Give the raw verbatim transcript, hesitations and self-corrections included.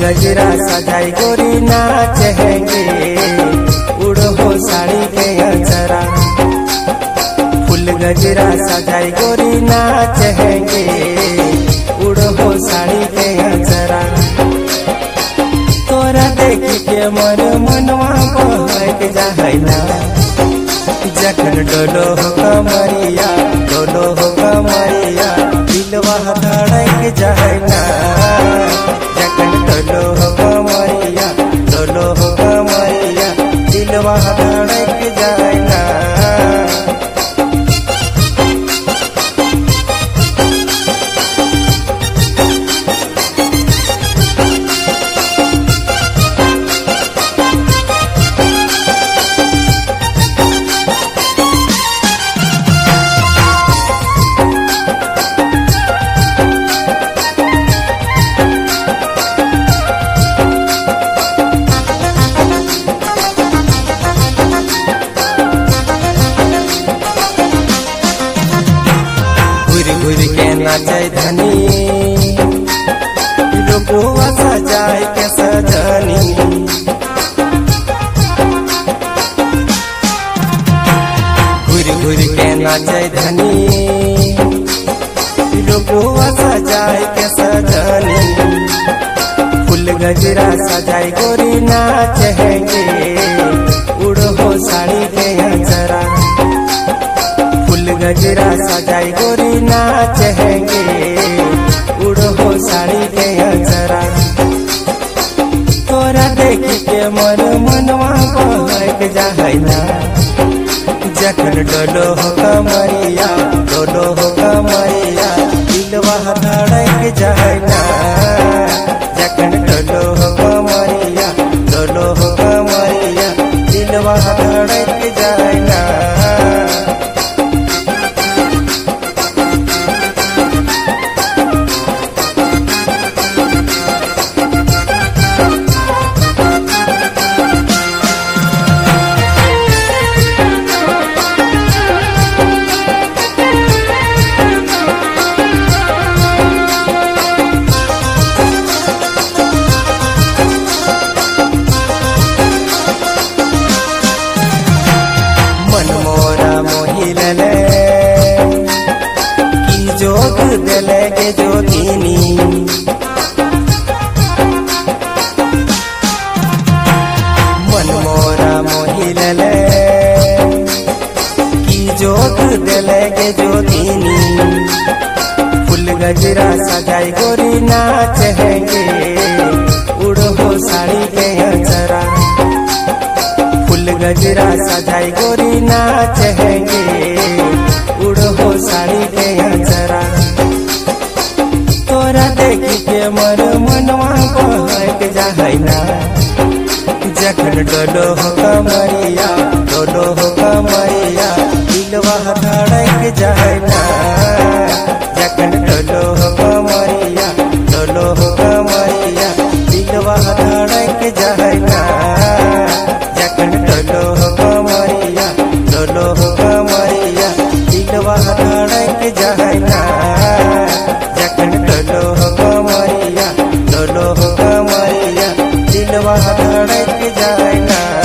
गजरा सजाई गोरी नाचेंगे, उड़ो हो साड़ी के अंचरा। फूल गजरा सजाई गोरी नाचेंगे, उड़ो हो साड़ी के अंचरा। तोरा देख के मन मनवा बहक जाहैना, जखन डोलो हो कमरिया, डोलो हो कमरिया, दिलवा धड़क जाहैना। जखन डोलो हो कमरिया, डोलो हो कमरिया, दिलवा धड़क जाहैना। घुर के नाचे धनी, लोगों सजाए के सजनी। घुर घुर के नाचे धनी, लोगों सजाए के सजनी। फूल गजरा सजाए गोरी नाचेंगे, उड़ो हो साड़ी के अंचरा। गजरा सजाई गोरी नाचेंगे, उड़ो हो साड़ी के अंचरा। तोरा देख के मन मनवा बहक जाहैना, जखन डोलो हो कमरिया, डोलो हो कमरिया, दिलवा धड़क जाहैना। जखन डोलो हो कमरिया, डोलो हो कमरिया, दिलवा धड़क जाहैना। की जोत दिले के जोतिनी, मन मोरा मोहिलले की जोत दिले के जोतिनी। फूल गजरा सजाई गोरी नाचेंगे, उड़ो हो साड़ी के अंचरा। फूल गजरा सजाई गोरी नाचेंगे, उड़ो हो साड़ी के अंचरा। तोरा देख के मन मनवा बहक जाहैना, जखन डोलो हो कमरिया, डोलो हो कमरिया, दिलवा धड़क जाहैना। जखन डोलो हो कमरिया, डोलो हो कमरिया, दिलवा धड़क जाहैना। जखन डोलो हो कमरिया, डोलो हो कमरिया, दिलवा धड़क जाहैना। जखन डोलो हो कमरिया, डोलो हो कमरिया, दिलवा धड़क जाहैना।